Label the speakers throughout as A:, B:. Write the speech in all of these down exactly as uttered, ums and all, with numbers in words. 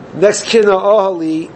A: Next Kina Ohali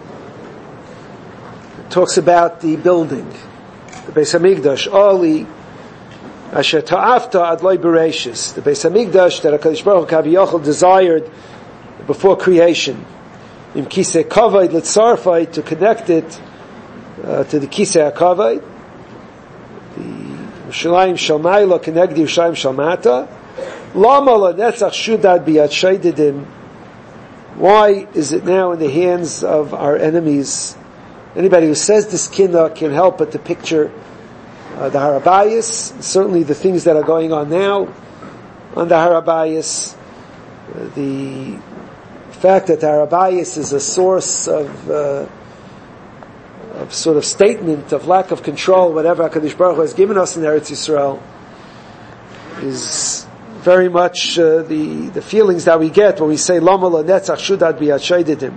A: talks about the building, the Beis Hamikdash. Ohali Asher Ta'afta Adloi Bereshis, the Beis Hamikdash that HaKadosh Baruch Hu Kaviyachol desired before creation. Im Kisei Kavod Litzarfai, to connect it uh, to the Kisei HaKavod. The Yerushalayim Shel Mayla connect the Yerushalayim Shel Mata. Lama LaNetzach Shudad Biyad Sheididim. Why is it now in the hands of our enemies? Anybody who says this kinna can help but to picture uh, the Har HaBayis, certainly the things that are going on now on the Har HaBayis, uh, the fact that the Har HaBayis is a source of, uh, of sort of statement of lack of control, whatever HaKadosh Baruch Hu has given us in Eretz Yisrael, is very much uh, the the feelings that we get when we say Lama LaNetzach Shudad Biyad Sheididim.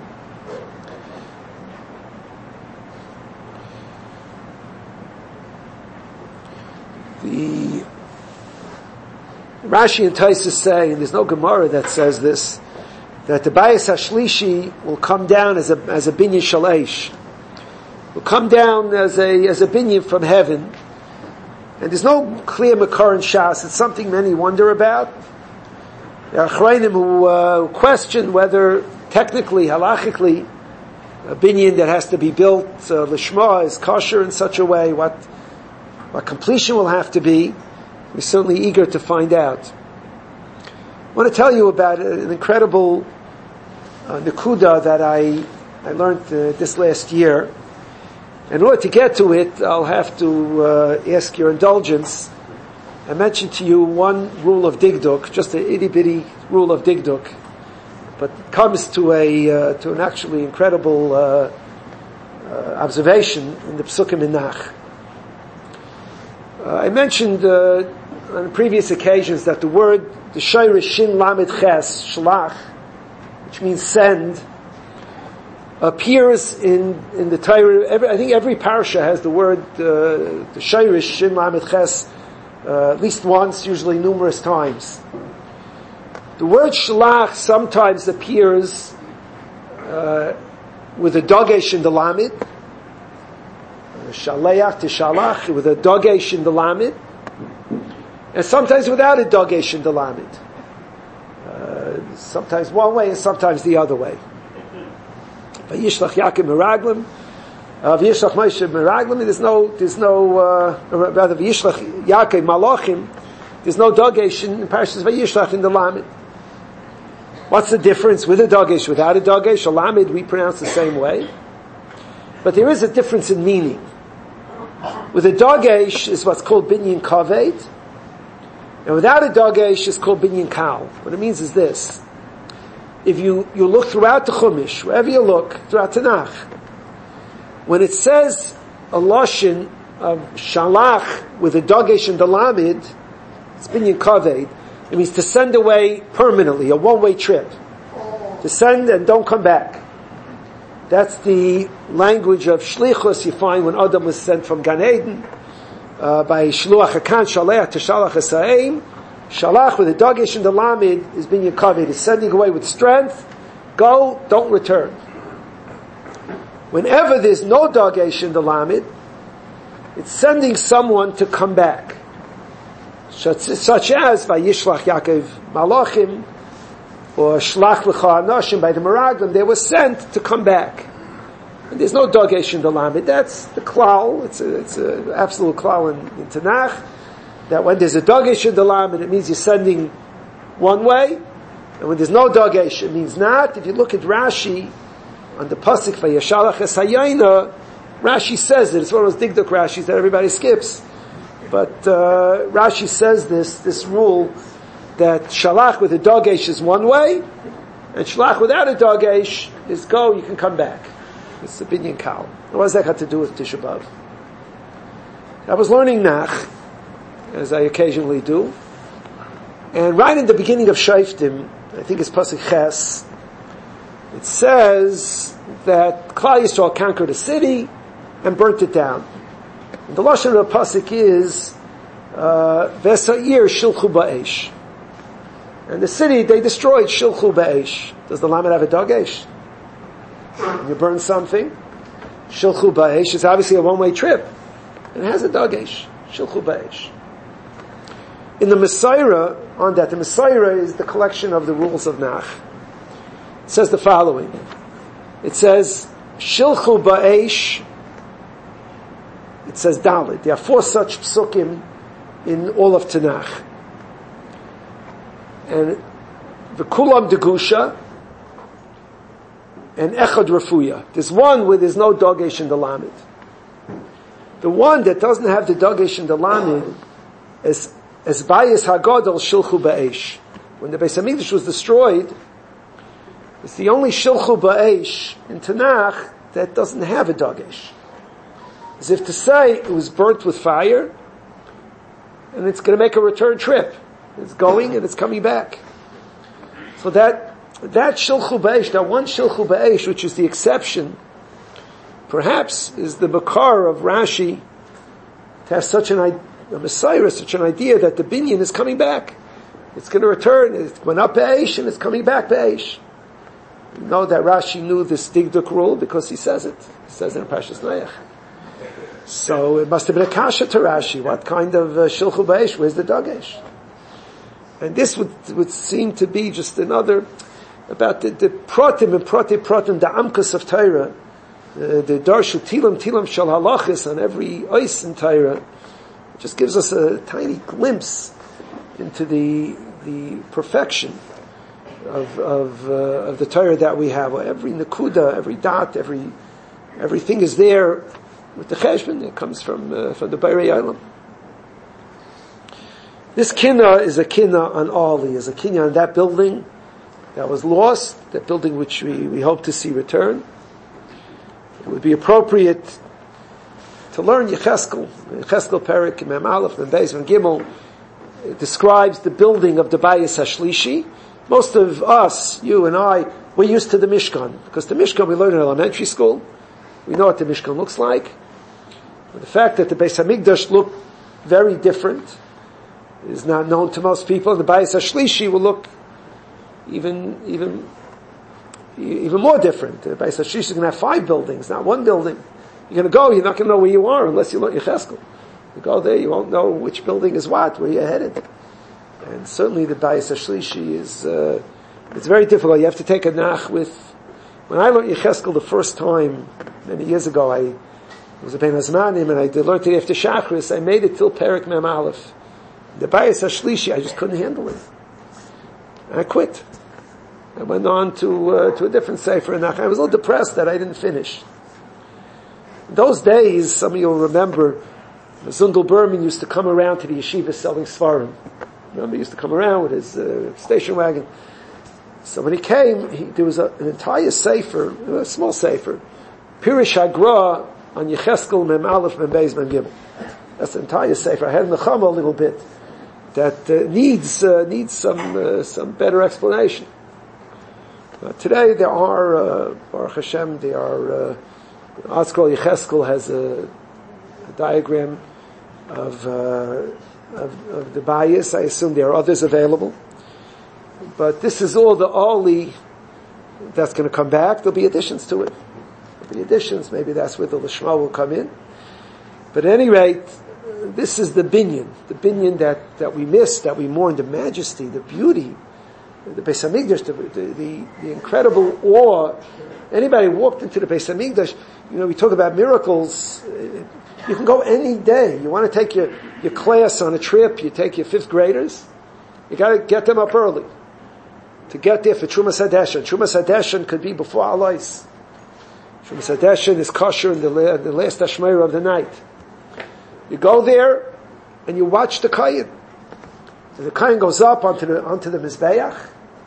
A: The Rashi and Tosfos say, and there's no Gemara that says this, that the Bayis HaShlishi will come down as a as a binyan shalish, will come down as a as a binyan from heaven. And there's no clear makar in Shas. It's something many wonder about. There are Achrayim who uh, question whether technically, halachically, a binyan that has to be built uh, lishma is kosher in such a way. What what completion will have to be. We're certainly eager to find out. I want to tell you about an incredible uh, nekuda that I I learned uh, this last year. In order to get to it, I'll have to uh, ask your indulgence. I mentioned to you one rule of Digduk, just an itty bitty rule of Digduk, but it comes to a uh, to an actually incredible uh, uh, observation in the Psukim in Nach. Uh, I mentioned uh, on previous occasions that the word the Shayrish Shin Lamed Ches Shlach, which means send, appears in, in the Torah. Every, I think every parasha has the word, uh, the Shayrish, Shin Lamed Ches, uh, at least once, usually numerous times. The word Shalach sometimes appears, uh, with a dogesh in the Lamed, Shaleach to Shalach, with a dogesh in the Lamed, and sometimes without a dogesh in the Lamed. Uh, sometimes one way and sometimes the other way. Vayishlach Yaakov Meraglim, uh, Vayishlach Moshe Meraglim. There's no, there's no, uh, rather Vayishlach Yaakov Malachim. There's no dogesh in Parashas Vayishlach in the Lamed. What's the difference with a dogesh, without a dogesh? A Lamed we pronounce the same way, but there is a difference in meaning. With a dogesh is what's called binyan kaved, and without a dogesh is called binyan kal. What it means is this. If you, you look throughout the Chumash, wherever you look, throughout Tanakh, when it says a lashon of shalach with a dogesh and the lamed, it's binyan kaved. It means to send away permanently, a one-way trip. To send and don't come back. That's the language of shlichus you find when Adam was sent from Gan Eden, uh, by shluach hakan shalach to shalach hasaim. Shalach with a dogesh and the lamed is binyan kaved, is sending away with strength. Go, don't return. Whenever there's no dogesh in the lamed, it's sending someone to come back. Such, such as by Yishlach Yaakov Malachim or Shlach L'cha Anoshim by the Meraglim, they were sent to come back. And there's no dogesh in the lamed. That's the klal. It's a, it's an absolute klal in, in Tanakh. That when there's a dogesh in the lamed, it means you're sending one way, and when there's no dogesh, it means not. If you look at Rashi on the pasuk Vayashalach es hayayna, Rashi says it. It's one of those digduk Rashis that everybody skips, but uh, Rashi says this this rule that shalach with a dogesh is one way, and shalach without a dogesh is go. You can come back. It's the binyan kal. What does that have to do with Tisha B'av? I was learning Nach, as I occasionally do. And right in the beginning of Shoftim, I think it's Pasuk Ches, it says that Klal Yisrael conquered a city and burnt it down. And the lashon of the Pasuk is Vesa'ir Shilchu Ba'esh. And the city, they destroyed Shilchu Ba'esh. Does the Lamed have a dogesh? and you burn something, shilchu ba'esh is obviously a one-way trip. And it has a dagesh, shilchu ba'esh. In the Messiah, on that, the Messiah is the collection of the rules of Nach. It says the following. It says, shilchu ba'esh, it says Dalit. There are four such psukim in all of Tanakh. And the Kulam Degusha and Echad Rafuya. There's one where there's no Dagesh in the Lamed. The one that doesn't have the Dagesh in the Lamed is as Bayis Hagadol Shilchu Ba'esh. When the Beis Hamikdash was destroyed, it's the only Shilchu Ba'esh in Tanakh that doesn't have a Dagesh. As if to say it was burnt with fire and it's going to make a return trip. It's going and it's coming back. So that that Shilchu Ba'esh, that one Shilchu Ba'esh, which is the exception, perhaps is the Makar of Rashi to have such an idea, a Messiah, such an idea that the binyan is coming back. It's going to return. It went up Ba'esh and it's coming back Ba'esh. You know that Rashi knew this Digduk rule because he says it. He says it in Parshas Noach. So it must have been a kasha to Rashi. What kind of uh, Shilchu Ba'esh? Where's the Dagesh? And this would would seem to be just another about the, the pratim and pratim pratim, the amkas of Torah, uh, the darshu tilam tilam shal halachis on every ois in Torah. It just gives us a tiny glimpse into the the perfection of of, uh, of the Torah that we have. Every nakuda, every dot, every everything is there with the cheshbon. It comes from uh, from the Beirei Olam. This kinna is a kinna on Ali, is a kinna on that building that was lost, that building which we, we hope to see return. It would be appropriate to learn Yecheskel. Yecheskel Perik, Mem Aleph, Mem Beis, Mem Gimel, it describes the building of the Bayis HaShlishi. Most of us, you and I, we're used to the Mishkan, because the Mishkan we learn in elementary school. We know what the Mishkan looks like. But the fact that the Beis HaMikdash looked very different is not known to most people. The Bayis HaShlishi will look even, even, even more different. The Bayis HaShlishi is going to have five buildings, not one building. You're going to go, you're not going to know where you are unless you learn Yecheskel. You go there, you won't know which building is what, where you're headed. And certainly the Bayis HaShlishi is, uh, it's very difficult. You have to take a nach with, when I learned Yecheskel the first time, many years ago, I was a Ben Hazmanim and I did learn it after Shachris, I made it till Perik Mem Aleph. The Bayis HaShlishi, I just couldn't handle it. I quit. I went on to uh, to a different sefer, and I was a little depressed that I didn't finish. In those days, some of you will remember, Zundel Berman used to come around to the yeshiva selling svarim. Remember, he used to come around with his uh, station wagon. So when he came, he, there was a, an entire sefer, a small sefer, Pirish Hagra on Yecheskel Mem Aleph Mem Beis Mem Gimel. That's the entire sefer. I had in the Chama a little bit that uh, needs uh, needs some uh, some better explanation. Uh, today there are uh, Baruch Hashem, there are uh, Atzkol Yecheskel has a, a diagram of, uh, of of the bias. I assume there are others available, but this is all the Oli that's going to come back. There'll be additions to it. There'll be additions. Maybe that's where the Lishma will come in. But at any rate, this is the binyan, the binyan that, that we miss, that we mourn, the majesty, the beauty, the Beis Hamikdash, the, the, the, the incredible awe. Anybody who walked into the Beis Hamikdash, you know, we talk about miracles. You can go any day. You want to take your, your class on a trip, you take your fifth graders, you got to get them up early to get there for Trumas Hadeshen. Trumas Hadeshen could be before Alais. Trumas Hadeshen is kosher in the, the last Hashmeira of the night. You go there and you watch the Kayin. The Kayin goes up onto the onto the Mizbeach,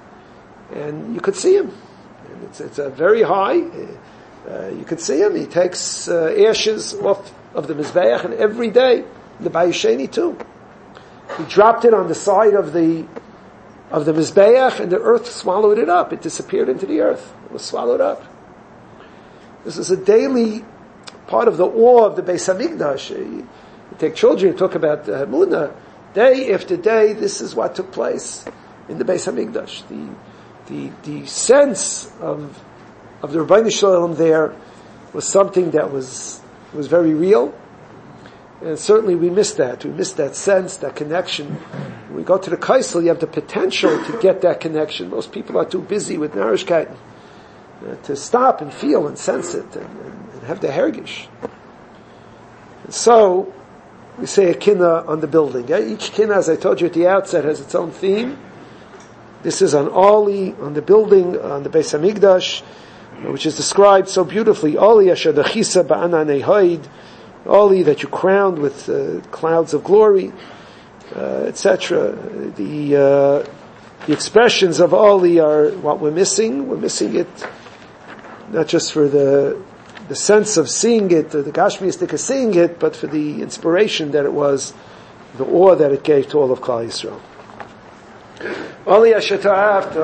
A: and you could see him. And it's it's a very high. Uh, you could see him. He takes uh, ashes off of the Mizbeach, and every day the Bayisheni too. He dropped it on the side of the of the Mizbeach, and the earth swallowed it up. It disappeared into the earth. It was swallowed up. This is a daily part of the awe of the Beis Hamikdash. You take children, you talk about uh, Emunah, day after day, this is what took place in the Beis Hamikdash. The, the, the sense of, of the Rebbeinu Shalom there was something that was was very real, and certainly we missed that. We missed that sense, that connection. When we go to the Kaisel, you have the potential to get that connection. Most people are too busy with Narishkeit uh, to stop and feel and sense it and, and, and have the hergish. And so we say a kinna on the building. Each kinna, as I told you at the outset, has its own theme. This is on Oli, on the building, on the Beis Hamikdash, which is described so beautifully. Oli asher dachisa ba'ananei haid, Oli that you crowned with uh, clouds of glory, uh, et cetera. The uh, the expressions of Oli are what we're missing. We're missing it not just for the the sense of seeing it, the Gashmiistic of seeing it, but for the inspiration that it was, the awe that it gave to all of Klal Yisrael. Oli asher ta'afta